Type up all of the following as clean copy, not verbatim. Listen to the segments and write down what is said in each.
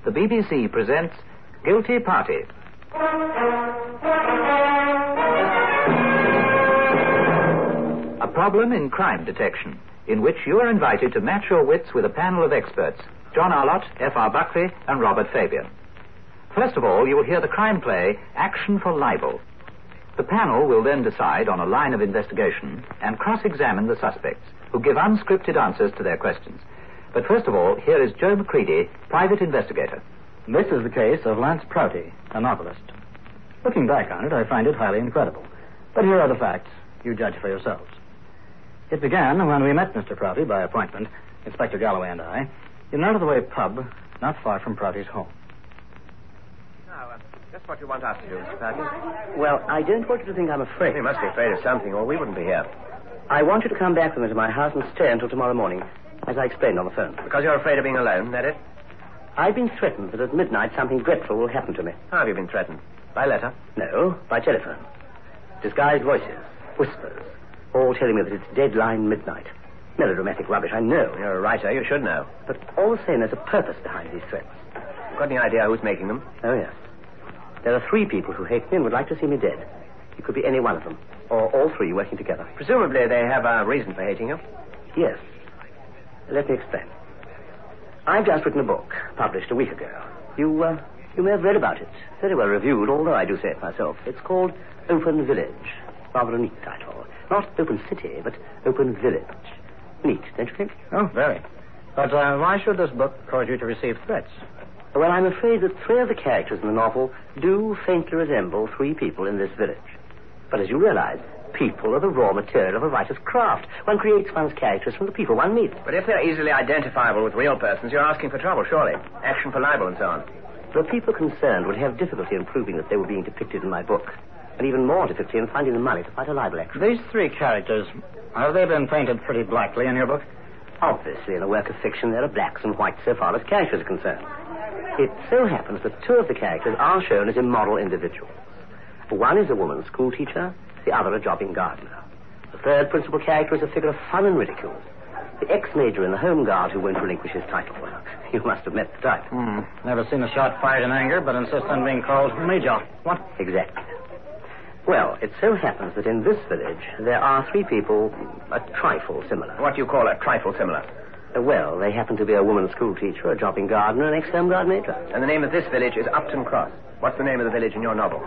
the BBC presents Guilty Party. A problem in crime detection, in which you are invited to match your wits with a panel of experts, John Arlott, F.R. Buckley, and Robert Fabian. First of all, you will hear the crime play, Action for Libel. The panel will then decide on a line of investigation and cross-examine the suspects, who give unscripted answers to their questions. But first of all, here is Joe McCready, private investigator. This is the case of Lance Prouty, a novelist. Looking back on it, I find it highly incredible. But here are the facts. You judge for yourselves. It began when we met Mr. Prouty by appointment, Inspector Galloway and I, in an out-of-the-way pub not far from Prouty's home. Now, just what you want us to do, Mr. Prouty. Well, I don't want you to think I'm afraid. You must be afraid of something, or we wouldn't be here. I want you to come back with me to my house and stay until tomorrow morning, as I explained on the phone. Because you're afraid of being alone, is that it? I've been threatened that at midnight something dreadful will happen to me. How have you been threatened? By letter? No, by telephone. Disguised voices, whispers, all telling me that it's deadline midnight. Melodramatic rubbish, I know. You're a writer, you should know. But all the same, there's a purpose behind these threats. Got any idea who's making them? Oh, yes. There are 3 people who hate me and would like to see me dead. It could be any one of them, or all 3 working together. Presumably they have a reason for hating you. Yes. Let me explain. I've just written a book, published a week ago. You may have read about it. Very well reviewed, although I do say it myself. It's called Open Village. Rather a neat title. Not Open City, but Open Village. Neat, don't you think? Oh, very. But why should this book cause you to receive threats? Well, I'm afraid that 3 of the characters in the novel do faintly resemble 3 people in this village. But as you realize, people are the raw material of a writer's craft. One creates one's characters from the people one meets. But if they're easily identifiable with real persons, you're asking for trouble, surely. Action for libel and so on. The people concerned would have difficulty in proving that they were being depicted in my book. And even more difficulty in finding the money to fight a libel action. These 3 characters, have they been painted pretty blackly in your book? Obviously, in a work of fiction, there are blacks and whites so far as characters are concerned. It so happens that 2 of the characters are shown as immoral individuals. One is a woman schoolteacher, the other a jobbing gardener. The 3rd principal character is a figure of fun and ridicule. The ex-major in the Home Guard who won't relinquish his title. Well, you must have met the type. Never seen a shot fired in anger, but insist on being called Major. What? Exactly. Well, it so happens that in this village there are 3 people a trifle similar. What do you call a trifle similar? Well, they happen to be a woman schoolteacher, a jobbing gardener, and ex-Home Guard major. And the name of this village is Upton Cross. What's the name of the village in your novel?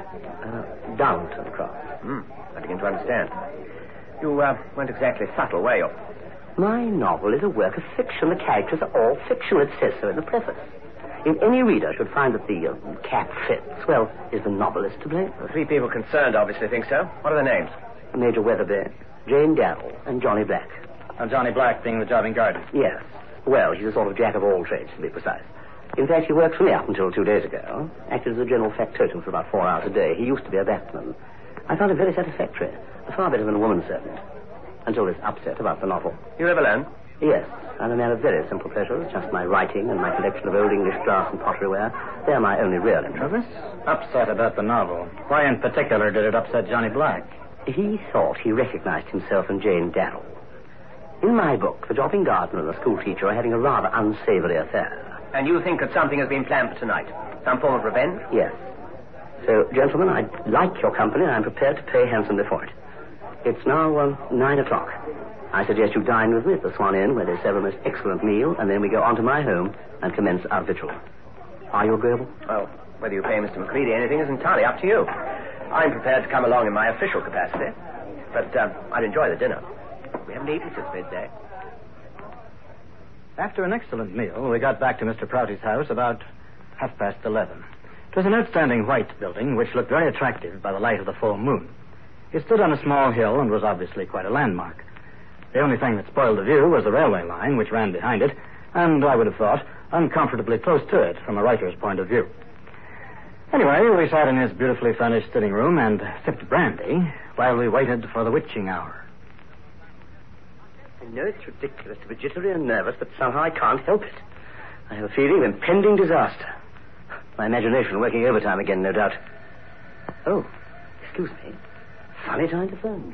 Downton Cross. I begin to understand. You weren't exactly subtle, were you? My novel is a work of fiction. The characters are all fictional. It says so in the preface. If any reader should find that the cap fits, well, is the novelist to blame? The 3 people concerned obviously think so. What are their names? Major Weatherby, Jane Darrell, and Johnny Black. Johnny Black being the jobbing gardener. Yes. Well, he's a sort of jack of all trades, to be precise. In fact, he worked for me up until 2 days ago. Acted as a general factotum for about 4 hours a day. He used to be a batsman. I found him very satisfactory. Far better than a woman servant. Until this upset about the novel. You live alone? Yes. I'm a man of very simple pleasures. Just my writing and my collection of old English glass and potteryware. They're my only real interests. Upset about the novel. Why in particular did it upset Johnny Black? He thought he recognized himself in Jane Darrell. In my book, the jobbing gardener and the schoolteacher are having a rather unsavory affair. And you think that something has been planned for tonight? Some form of revenge? Yes. So, gentlemen, I'd like your company, and I'm prepared to pay handsomely for it. It's now 9 o'clock. I suggest you dine with me at the Swan Inn, where they serve a most excellent meal, and then we go on to my home and commence our vigil. Are you agreeable? Well, whether you pay Mr. McCready anything is entirely up to you. I'm prepared to come along in my official capacity, but I'd enjoy the dinner. We haven't eaten since midday. After an excellent meal, we got back to Mr. Prouty's house about 11:30. It was an outstanding white building, which looked very attractive by the light of the full moon. It stood on a small hill and was obviously quite a landmark. The only thing that spoiled the view was the railway line, which ran behind it, and I would have thought uncomfortably close to it from a writer's point of view. Anyway, we sat in his beautifully furnished sitting room and sipped brandy while we waited for the witching hour. I know it's ridiculous to be jittery and nervous, but somehow I can't help it. I have a feeling of impending disaster. My imagination working overtime again, no doubt. Oh, excuse me. Funny time to phone me.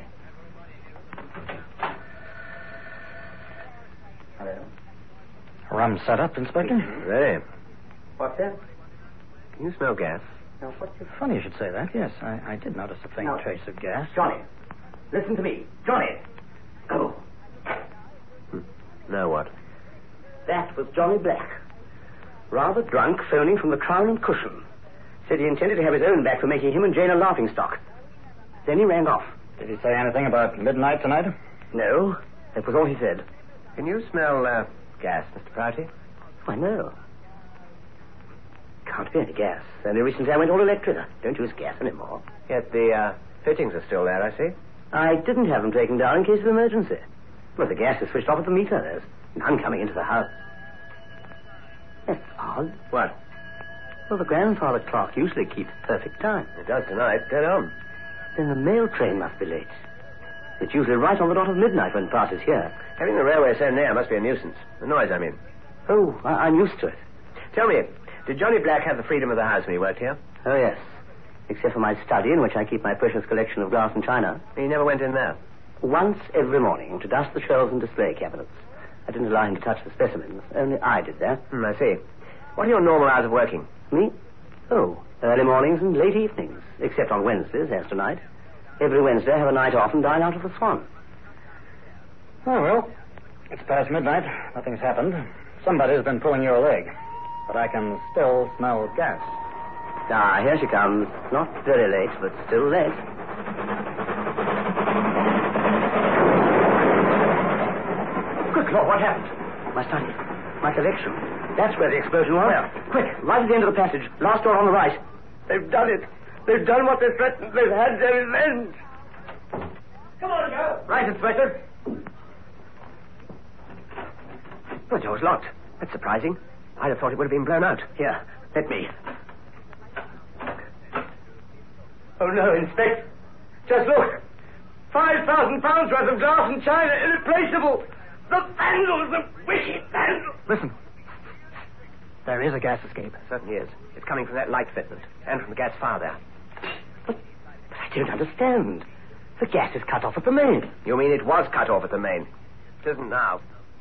Hello. Rum set up, Inspector? Very. What's that? Can you smell gas? Now, funny you should say that. Yes, I did notice a faint trace of gas. Johnny, listen to me. Johnny! Oh. Now what? That was Johnny Black. Rather drunk, phoning from the Crown and Cushion. Said he intended to have his own back for making him and Jane a laughingstock. Then he rang off. Did he say anything about midnight tonight? No, that was all he said. Can you smell gas, Mr. Prouty? Why, no. Can't be any gas. Only recently I went all electric. Don't use gas anymore. Yet the fittings are still there, I see. I didn't have them taken down in case of emergency. Well, the gas is switched off at the meter. There's none coming into the house. That's odd. What? Well, the grandfather clock usually keeps perfect time. It does tonight. Dead on. Then the mail train must be late. It's usually right on the dot of midnight when it passes here. Having the railway so near must be a nuisance. The noise, I mean. Oh, I'm used to it. Tell me, did Johnny Black have the freedom of the house when he worked here? Oh, yes. Except for my study in which I keep my precious collection of glass and china. He never went in there? Once every morning to dust the shelves and display cabinets. I didn't allow him to touch the specimens. Only I did that. I see. What are your normal hours of working? Me? Oh, early mornings and late evenings. Except on Wednesdays, as tonight. Every Wednesday I have a night off and dine out of the Swan. Oh, well, it's past midnight. Nothing's happened. Somebody's been pulling your leg. But I can still smell gas. Ah, here she comes. Not very late, but still late. Good Lord, what happened? My study. My collection. That's where the explosion was. Where? Quick, right at the end of the passage. Last door on the right. They've done it. They've done what they threatened. They've had their revenge. Come on, Joe. Right, Inspector. The door's locked. That's surprising. I'd have thought it would have been blown out. Here, let me. Oh, no, Inspector. Just look. 5,000 pounds worth of glass and china, irreplaceable. The vandals, the wicked vandals. Listen. There is a gas escape. It certainly is. It's coming from that light fitment and from the gas fire there. But I don't understand. The gas is cut off at the main. You mean it was cut off at the main? It isn't now.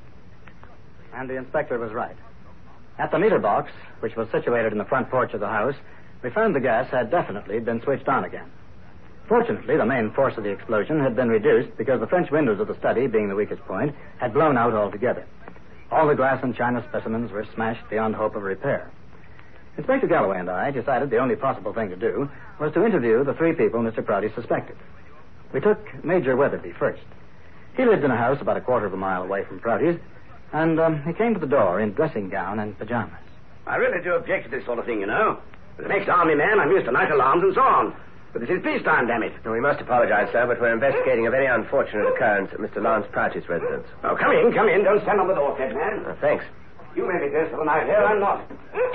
And the inspector was right. At the meter box, which was situated in the front porch of the house, we found the gas had definitely been switched on again. Fortunately, the main force of the explosion had been reduced because the French windows of the study, being the weakest point, had blown out altogether. All the glass and china specimens were smashed beyond hope of repair. Inspector Galloway and I decided the only possible thing to do was to interview the three people Mr. Prouty suspected. We took Major Weatherby first. He lived in a house about a quarter of a mile away from Prouty's, and he came to the door in dressing gown and pajamas. I really do object to this sort of thing, you know. As an ex-army man, I'm used to night alarms and so on. But this is peacetime, damn it. We must apologize, sir, but we're investigating a very unfortunate occurrence at Mr. Lance Prouty's residence. Oh, come in. Don't stand on the doorstep, man. Thanks. You may be dressed for the night here, I'm not.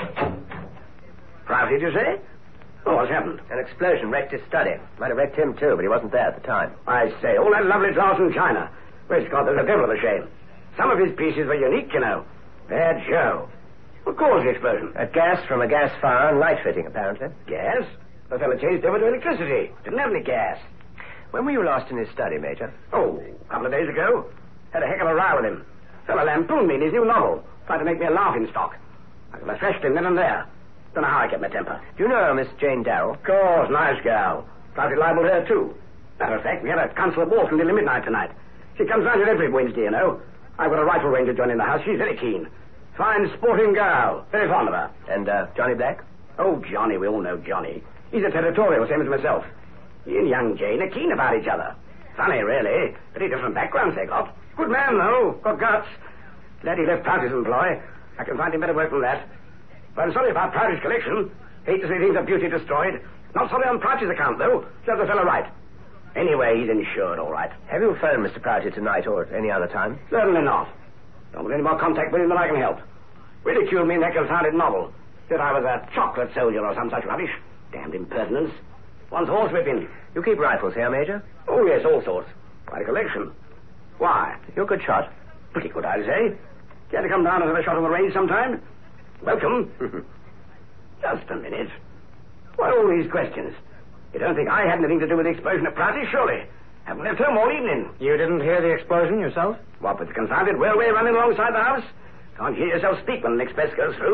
Prouty, did you say? Oh, what's happened? An explosion wrecked his study. Might have wrecked him, too, but he wasn't there at the time. I say, all that lovely glass and china. Well, Scott, there's a devil of a shame. Some of his pieces were unique, you know. Bad show. What caused the explosion? A gas from a gas fire and light fitting, apparently. Gas? The fellow changed over to electricity. Didn't have any gas. When were you last in his study, Major? Oh, a couple of days ago. Had a heck of a row with him. Fellow lampooned me in his new novel. Tried to make me a laughingstock. I thrashed him then and there. Don't know how I kept my temper. Do you know Miss Jane Darrell? Of course, nice gal. Tried to libel her, too. Matter of fact, we had a council of war till nearly midnight tonight. She comes round here every Wednesday, you know. I've got a rifle ranger joining the house. She's very keen. Fine sporting girl. Very fond of her. And Johnny Black? Oh, Johnny. We all know Johnny. He's a territorial, same as myself. He and young Jane are keen about each other. Funny, really. Pretty different backgrounds they got. Good man, though. Got guts. Glad he left Prouty's employ. I can find him better work than that. But I'm sorry about Prouty's collection. Hate to see things of beauty destroyed. Not sorry on Prouty's account, though. Serves the fellow right. Anyway, he's insured, all right. Have you phoned Mr. Prouty tonight or at any other time? Certainly not. Don't want any more contact with him than I can help. Ridiculed me in that confounded novel. Said I was a chocolate soldier or some such rubbish. Damned impertinence. One's horsewhipping. You keep rifles here, Major? Oh, yes, all sorts. Quite a collection. Why? You're a good shot. Pretty good, I'd say. Care to come down and have a shot on the range sometime? Welcome. Just a minute. Why all these questions? You don't think I had anything to do with the explosion at Prouty, surely? Haven't left home all evening. You didn't hear the explosion yourself? What, with the confounded railway running alongside the house? Can't hear yourself speak when an express goes through.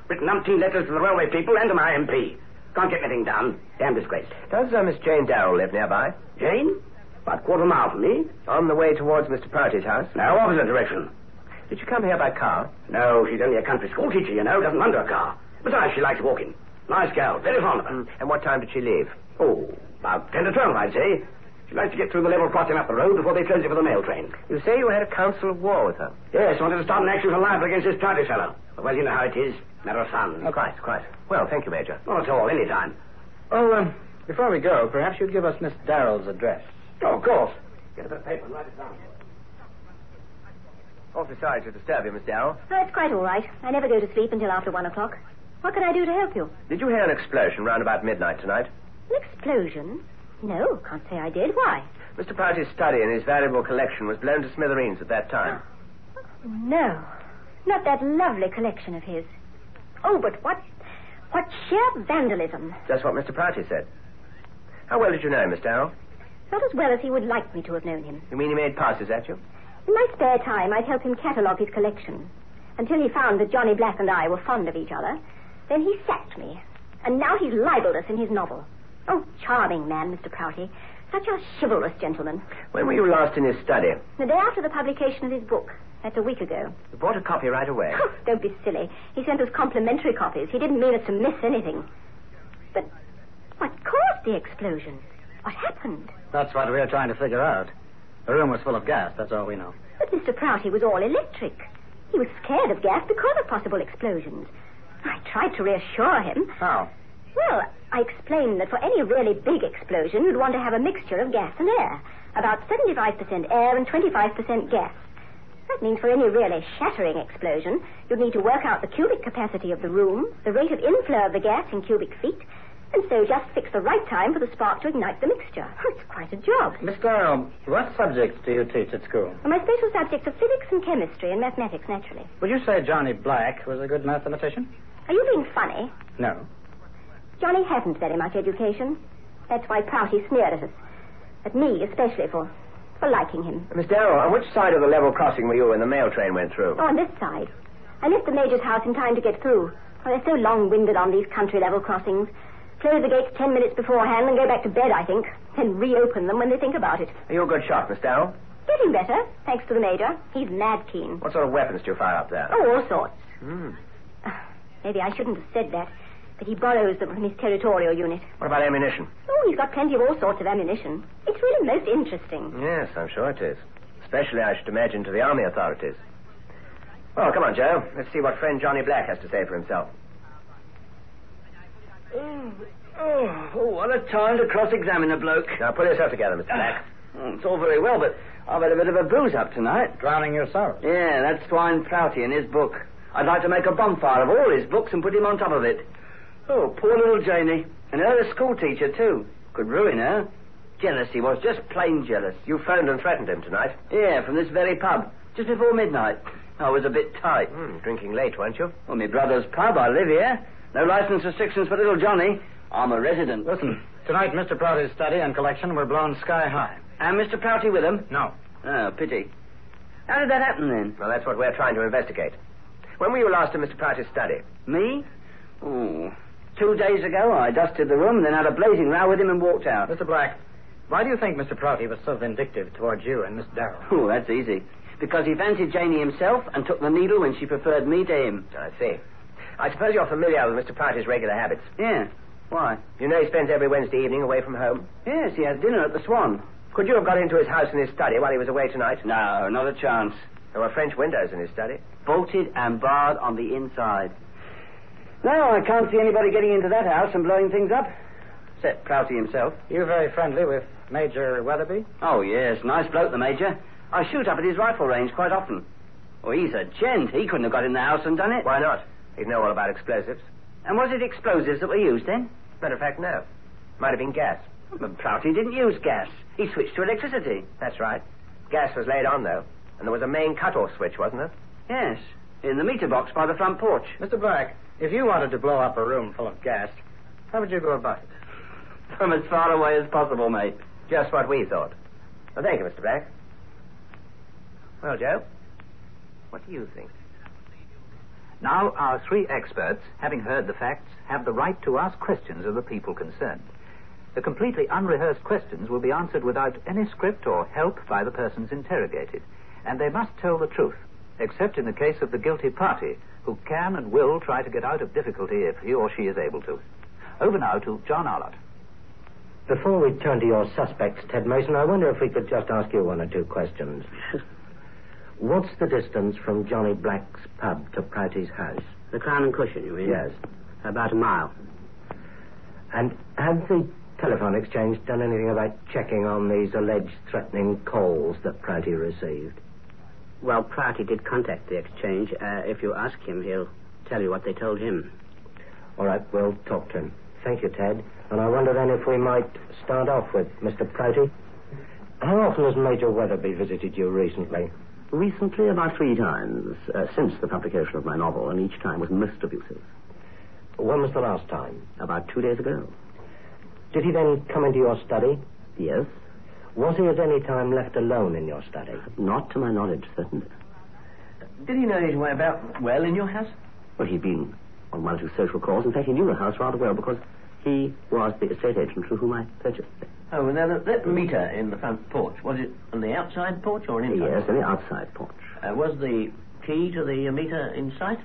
Written umpteen letters to the railway people and to my MP. Can't get anything done. Damn disgrace. Does Miss Jane Darrell live nearby? Jane? About a quarter mile from me. On the way towards Mr. Prouty's house? No, opposite direction. Did you come here by car? No, she's only a country school teacher, you know. Doesn't run a car. Besides, she likes walking. Nice girl. Very fond of her. And what time did she leave? Oh, about 10 to 12, I'd say. She likes to get through the level crossing up the road before they close it for the mail train. You say you had a council of war with her? Yes, wanted to start an action for libel against this Prouty fellow. Well, you know how it is. Matter of fun. Oh, quite. Well, thank you, Major. Not at all, any time. Oh, before we go, perhaps you'd give us Miss Darrell's address. Oh, of course. Get a bit of paper and write it down. Awfully sorry to disturb you, Miss Darrell. Oh, it's quite all right. I never go to sleep until after 1 o'clock. What can I do to help you? Did you hear an explosion round about midnight tonight? An explosion? No, can't say I did. Why? Mr. Prouty's study and his valuable collection was blown to smithereens at that time. No, not that lovely collection of his. Oh, but what sheer vandalism. Just what Mr. Prouty said. How well did you know him, Miss Darrell? Not as well as he would like me to have known him. You mean he made passes at you? In my spare time, I'd help him catalogue his collection. Until he found that Johnny Black and I were fond of each other. Then he sacked me. And now he's libelled us in his novel. Oh, charming man, Mr. Prouty. Such a chivalrous gentleman. When were you last in his study? The day after the publication of his book. That's a week ago. You bought a copy right away. Oh, don't be silly. He sent us complimentary copies. He didn't mean us to miss anything. But what caused the explosion? What happened? That's what we're trying to figure out. The room was full of gas, that's all we know. But Mr. Prouty was all electric. He was scared of gas because of possible explosions. I tried to reassure him. How? Well, I explained that for any really big explosion, you'd want to have a mixture of gas and air. About 75% air and 25% gas. That means for any really shattering explosion, you'd need to work out the cubic capacity of the room, the rate of inflow of the gas in cubic feet, and so just fix the right time for the spark to ignite the mixture. Oh, it's quite a job. Miss Darrell, what subjects do you teach at school? Well, my special subjects are physics and chemistry and mathematics, naturally. Would you say Johnny Black was a good mathematician? Are you being funny? No. Johnny hasn't very much education. That's why Prouty sneered at us. At me, especially, for liking him. Miss Darrell, on which side of the level crossing were you when the mail train went through? Oh, on this side. I left the Major's house in time to get through. Well, they're so long-winded on these country level crossings. Close the gates 10 minutes beforehand and go back to bed, I think. Then reopen them when they think about it. Are you a good shot, Miss Darrell? Getting better, thanks to the Major. He's mad keen. What sort of weapons do you fire up there? Oh, all sorts. Maybe I shouldn't have said that. But he borrows them from his territorial unit. What about ammunition? Oh, he's got plenty of all sorts of ammunition. It's really most interesting. Yes, I'm sure it is. Especially, I should imagine, to the army authorities. Well, come on, Joe. Let's see what friend Johnny Black has to say for himself. Oh, what a time to cross-examine a bloke. Now, pull yourself together, Mr. Black. It's all very well, but I've had a bit of a booze up tonight. Drowning your sorrows. Yeah, that's Swine Prouty in his book. I'd like to make a bonfire of all his books and put him on top of it. Oh, poor little Janie. And her a school teacher, too. Could ruin her. Jealous he was, just plain jealous. You phoned and threatened him tonight? Yeah, from this very pub. Just before midnight. I was a bit tight. Drinking late, weren't you? Well, my brother's pub. I live here. No license restrictions for little Johnny. I'm a resident. Listen, tonight Mr. Prouty's study and collection were blown sky high. And Mr. Prouty with him? No. Oh, pity. How did that happen, then? Well, that's what we're trying to investigate. When were you last in Mr. Prouty's study? Me? Oh, 2 days ago. I dusted the room, then had a blazing row with him and walked out. Mr. Black, why do you think Mr. Prouty was so vindictive towards you and Miss Darrell? Oh, that's easy. Because he fancied Janie himself and took the needle when she preferred me to him. I see. I suppose you're familiar with Mr. Prouty's regular habits. Yeah. Why? You know he spends every Wednesday evening away from home? Yes, he has dinner at the Swan. Could you have got into his house and his study while he was away tonight? No, not a chance. There were French windows in his study. Bolted and barred on the inside. No, I can't see anybody getting into that house and blowing things up. Except Prouty himself. You very friendly with Major Weatherby? Oh, yes. Nice bloke, the Major. I shoot up at his rifle range quite often. Oh, he's a gent. He couldn't have got in the house and done it. Why not? He'd know all about explosives. And was it explosives that were used then? Matter of fact, no. Might have been gas. But Prouty didn't use gas. He switched to electricity. That's right. Gas was laid on, though. And there was a main cut-off switch, wasn't there? Yes. In the meter box by the front porch. Mr. Black, if you wanted to blow up a room full of gas, how would you go about it? From as far away as possible, mate. Just what we thought. Well, thank you, Mr. Black. Well, Joe, what do you think? Now, our three experts, having heard the facts, have the right to ask questions of the people concerned. The completely unrehearsed questions will be answered without any script or help by the persons interrogated, and they must tell the truth, except in the case of the guilty party, who can and will try to get out of difficulty if he or she is able to. Over now to John Arlott. Before we turn to your suspects, Ted Mason, I wonder if we could just ask you one or two questions. What's the distance from Johnny Black's pub to Prouty's house? The Crown and Cushion, you mean? Yes. About a mile. And had the telephone exchange done anything about checking on these alleged threatening calls that Prouty received? Well, Prouty did contact the exchange. If you ask him, he'll tell you what they told him. All right, we'll talk to him. Thank you, Ted. And I wonder then if we might start off with Mr. Prouty. How often has Major Weatherby visited you recently? Recently, about 3 times, since the publication of my novel, and each time was most abusive. When was the last time? About 2 days ago. Did he then come into your study? Yes. Was he at any time left alone in your study? Not to my knowledge, certainly. Did he know his way about well in your house? Well, he'd been on one or two social calls. In fact, he knew the house rather well because he was the estate agent through whom I purchased it. Oh, and now that meter in the front porch, was it on the outside porch or an inside? Yes, on the outside porch. Was the key to the meter in sight?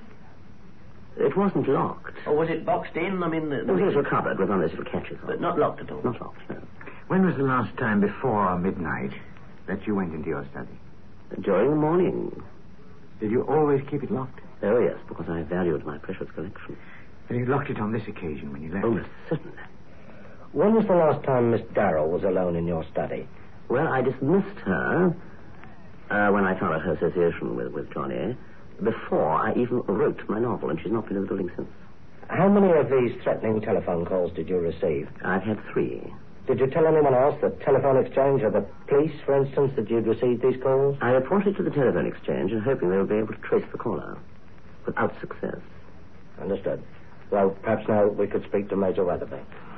It wasn't locked. Or was it boxed in? I mean, It was a little cupboard with one of those little catches on. But not locked at all? Not locked, no. When was the last time before midnight that you went into your study? During the morning. Did you always keep it locked? Oh, yes, because I valued my precious collection. And you locked it on this occasion when you left? Oh, certainly. When was the last time Miss Darrell was alone in your study? Well, I dismissed her when I found out her association with Johnny, before I even wrote my novel, and she's not been in the building since. How many of these threatening telephone calls did you receive? I've had 3. Did you tell anyone else, the telephone exchange or the police, for instance, that you'd received these calls? I reported to the telephone exchange and hoping they would be able to trace the caller, without success. Understood. Well, perhaps now we could speak to Major Weatherby.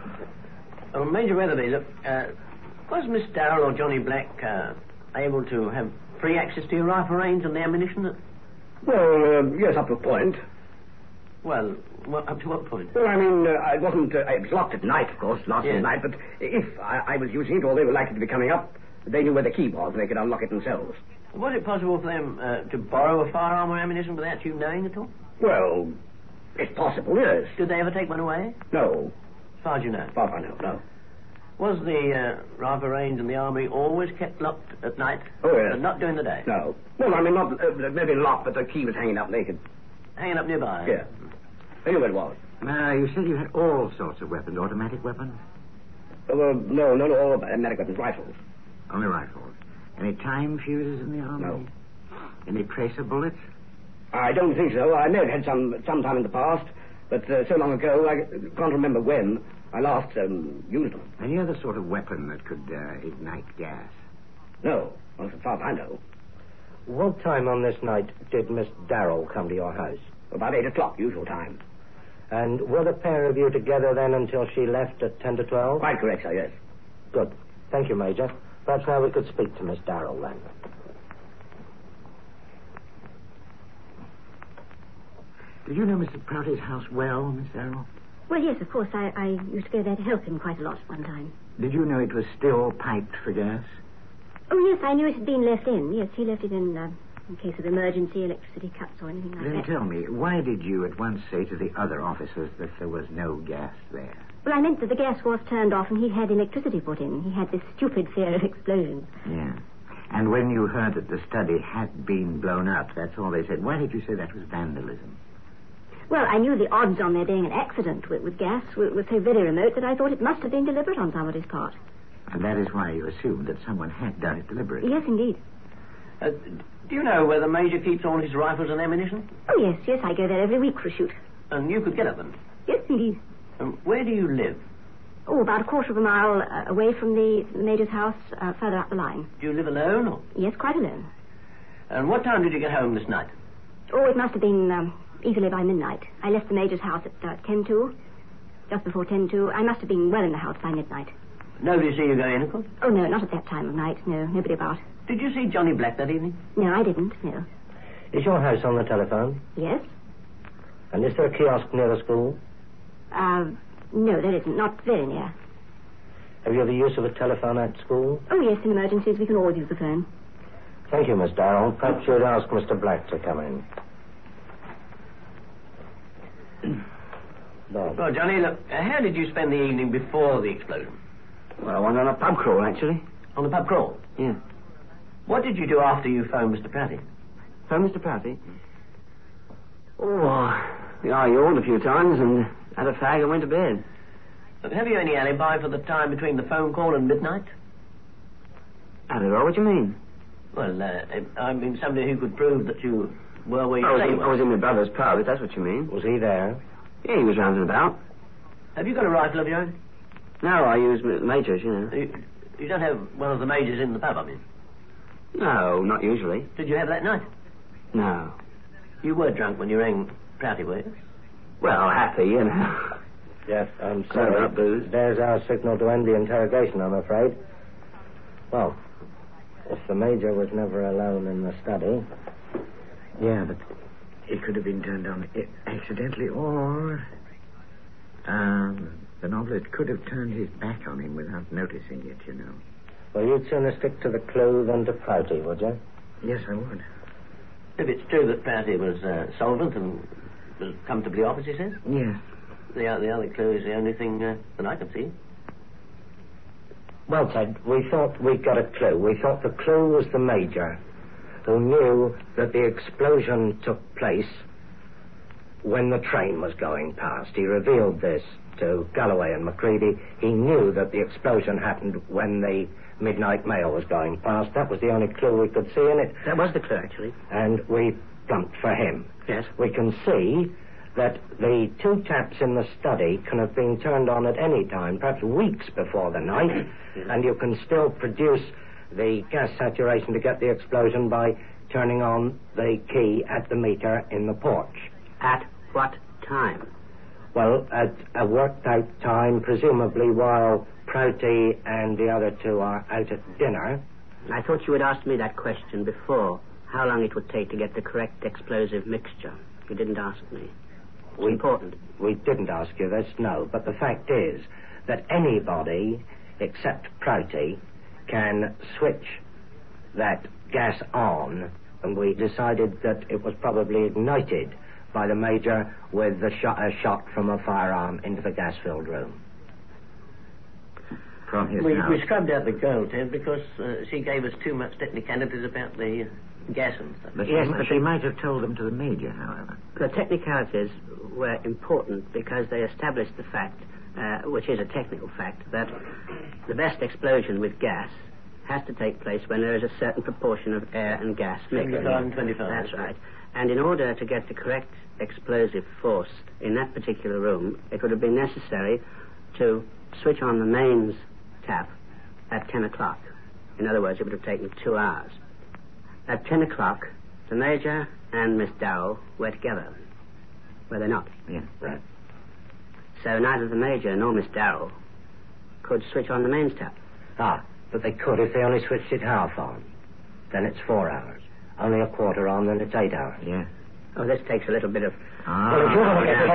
Oh, Major Weatherby, look, was Miss Darrell or Johnny Black able to have free access to your rifle range and the ammunition? Well, yes, up to a point. Well, up to what point? Well, I mean, it wasn't... it was locked at night, of course, last night, but if I was using it or they were likely to be coming up, they knew where the key was and they could unlock it themselves. Was it possible for them to borrow a firearm or ammunition without you knowing at all? Well, it's possible, yes. Did they ever take one away? No. As far as you know? As far as I know, no. Was the rifle range and the army always kept locked at night? Oh, yes. But not during the day? No. Well, I mean, not maybe locked, but the key was hanging up naked. Hanging up nearby? Yeah. I knew where it was. You said you had all sorts of weapons, automatic weapons? No, not all automatic weapons, rifles. Only rifles. Any time fuses in the army? No. Any tracer bullets? I don't think so. I may have had some time in the past, but so long ago I can't remember when I last used them. Any other sort of weapon that could ignite gas? No, not as far as I know. What time on this night did Miss Darrell come to your house? About 8 o'clock, usual time. And were the pair of you together then until she left at 10 to 12? Quite correct, sir, yes. Good. Thank you, Major. Perhaps now we could speak to Miss Darrell then. Did you know Mr. Prouty's house well, Miss Darrell? Well, yes, of course. I used to go there to help him quite a lot one time. Did you know it was still piped for gas? Oh, yes, I knew it had been left in. Yes, he left it in case of emergency electricity cuts or anything like Then that. tell me, why did you at once say to the other officers that there was no gas there? Well, I meant that the gas was turned off and he had electricity put in. He had this stupid fear of explosions. Yeah. And when you heard that the study had been blown up, that's all they said. Why did you say that was vandalism? Well, I knew the odds on there being an accident with gas were so very remote that I thought it must have been deliberate on somebody's part. And that is why you assumed that someone had done it deliberately. Yes, indeed. Do you know where the Major keeps all his rifles and ammunition? Oh, yes, I go there every week for a shoot. And you could get at them? Yes, indeed. Where do you live? Oh, about a quarter of a mile away from the Major's house, further up the line. Do you live alone? Or? Yes, quite alone. And what time did you get home this night? Oh, it must have been easily by midnight. I left the Major's house at 10:02, just before 10:02. I must have been well in the house by midnight. Nobody see you go in, of course? Oh, no, not at that time of night. No, nobody about. Did you see Johnny Black that evening? No, I didn't, no. Is your house on the telephone? Yes? And is there a kiosk near the school? No, there isn't. Not very near. Have you ever used of a telephone at school? Oh, yes, in emergencies we can always use the phone. Thank you, Miss Darrell. Perhaps you'd ask Mr. Black to come in. Bob. Well, Johnny, look, how did you spend the evening before the explosion? Well, I went on a pub crawl, actually. On the pub crawl? Yeah. What did you do after you phoned Mr. Prouty? Phone Mr. Prouty? Oh, yeah, I yawned a few times and had a fag and went to bed. Look, have you any alibi for the time between the phone call and midnight? I don't know what you mean. Well, I mean somebody who could prove that you were where you say you I were. was in my brother's pub, if that's what you mean. Was he there? Yeah, he was round and about. Have you got a rifle of your own? No, I use majors, you know. You don't have one of the majors in the pub, I mean. No, not usually. Did you have that night? No. You were drunk when you rang Prouty, were you? Well, happy, you know. Yes, I'm Quite sorry. about booze. There's our signal to end the interrogation, I'm afraid. Well, if the Major was never alone in the study... Yeah, but it could have been turned on accidentally, or the novelist could have turned his back on him without noticing it, you know. Well, you'd sooner stick to the clue than to Prouty, would you? Yes, I would. If it's true that Prouty was solvent and was comfortably off, as you said, Yes. the other clue is the only thing that I can see. Well, Ted, we thought we'd got a clue. We thought the clue was the Major, who knew that the explosion took place when the train was going past. He revealed this to Galloway and Macready. He knew that the explosion happened when the midnight mail was going past. That was the only clue we could see in it. That was the clue, actually. And we plumped for him. Yes. We can see that the two taps in the study can have been turned on at any time, perhaps weeks before the night, and you can still produce the gas saturation to get the explosion by turning on the key at the meter in the porch. At what time? Well, at a worked-out time, presumably while Prouty and the other two are out at dinner. I thought you had asked me that question before, how long it would take to get the correct explosive mixture. You didn't ask me. It's important. We didn't ask you this, no, but the fact is that anybody except Prouty can switch that gas on, and we decided that it was probably ignited by the Major with a shot from a firearm into the gas-filled room. From his We house. scrubbed out the girl, Ted, because she gave us too much technicalities about the gas and stuff. But Yes, she might have told them to the Major, however. The technicalities were important because they established the fact, which is a technical fact, that the best explosion with gas has to take place when there is a certain proportion of air and gas mixed. 25 and 25. That's right. And in order to get the correct explosive force in that particular room, it would have been necessary to switch on the mains tap at 10 o'clock. In other words, it would have taken 2 hours. At 10 o'clock, the Major and Miss Darrell were together. Were they not? Yeah. Right. So neither the Major nor Miss Darrell could switch on the mains tap. Ah, but they could if they only switched it half on. Then it's 4 hours. Only a quarter on, then it's 8 hours. Yeah. Oh, this takes a little bit of... Well, if you want to get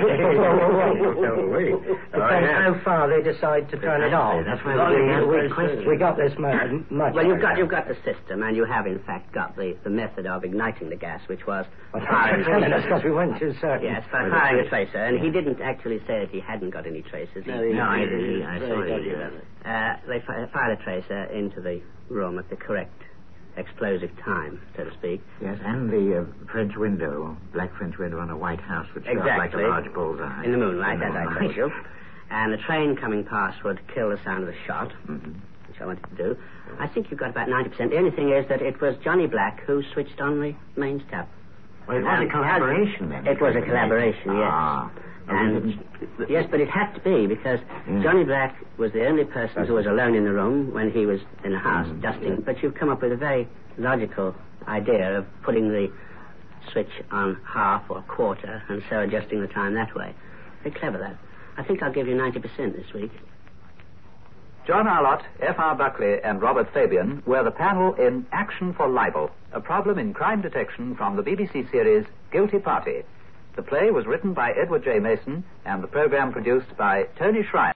depends how far they decide to turn it on. That's why we got this much. Well, you've got the system, and you have, in fact, got the method of igniting the gas, which was firing... That's because we weren't too certain. Yes, firing a tracer, and he didn't actually say that he hadn't got any tracers. No, I saw it. They fired a tracer into the room at the correct explosive time, so to speak. Yes, and the French window, black French window on a white house, which showed like a large bullseye. In the moonlight, as I told you. And the train coming past would kill the sound of the shot, which I wanted to do. I think you've got about 90%. The only thing is that it was Johnny Black who switched on the mains tap. Well, it was a collaboration, then. It was a collaboration, yes. Ah. And yes, but it had to be because Johnny Black was the only person who was alone in the room when he was in the house dusting. But you've come up with a very logical idea of putting the switch on half or quarter and so adjusting the time that way. Very clever, that. I think I'll give you 90% this week. John Arlott, F.R. Buckley, and Robert Fabian were the panel in Action for Libel, a problem in crime detection from the BBC series Guilty Party. The play was written by Edward J. Mason and the program produced by Tony Schreier.